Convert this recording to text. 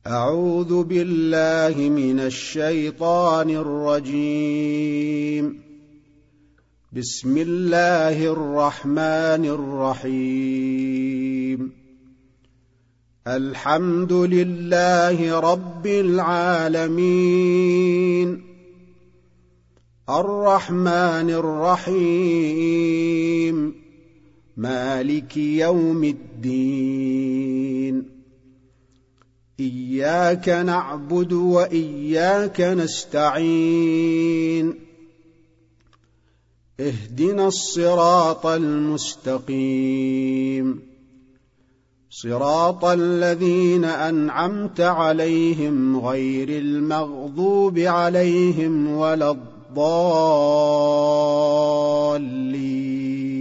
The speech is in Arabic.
أعوذ بالله من الشيطان الرجيم. بسم الله الرحمن الرحيم. الحمد لله رب العالمين، الرحمن الرحيم، مالك يوم الدين. إياك نعبد وإياك نستعين. اهدنا الصراط المستقيم، صراط الذين أنعمت عليهم غير المغضوب عليهم ولا الضالين.